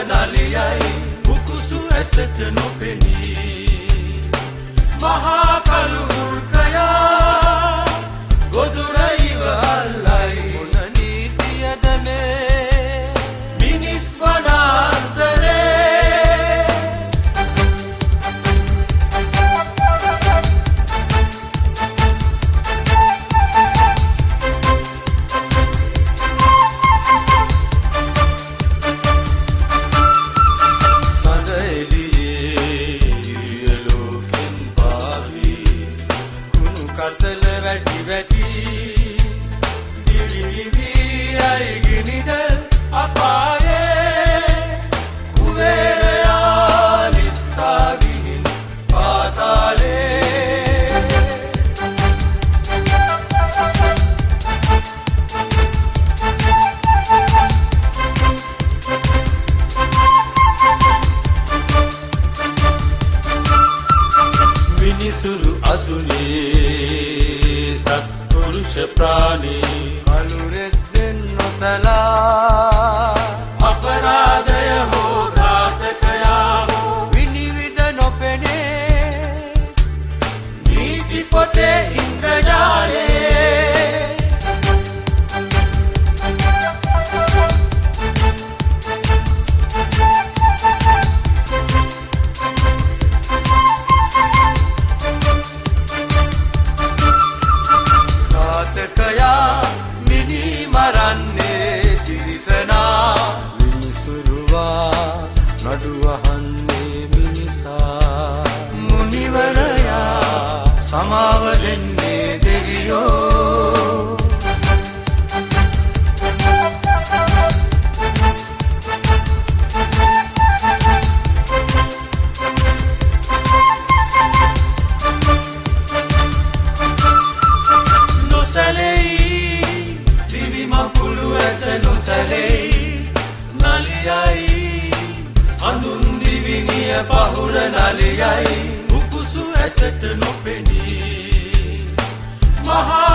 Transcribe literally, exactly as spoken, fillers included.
නලියයි උකුසු ඇසට නොපෙනී මහා කළු වෘකයා ගොදුර ඉව අල්ලයි මොන නීතියද මේ මිනිස් වනාන්තරේ කසල වැටි වැටි දිවිවි අයි ගිනිදල් අපායේ කුවේරයා නිස්සා ගිහින් පාතාලේ මිනිසුරු අසුනේ සත්පුරුෂ ප්‍රාණී අලුරෙද්දෙන් නොතලා අපරාධය හෝ ඝාතකයා හෝ විනිවිද නොපෙනේ නීති පොතේ ඉන්ද්‍රජාලේ ඝාතකයා මිනි මරන්නේ තිරිසනා මිනිසුරුවා නඩුවහන්නේ මිනිසා මුනිවරයා සමාව දෙන්නේ දෙවියෝ දිවි මකුළු ඇස නොසැලෙයි නලියයි අඳුන් දිවිනිය පහුර නලියයි උකුසු ඇසට නොපෙනී මහා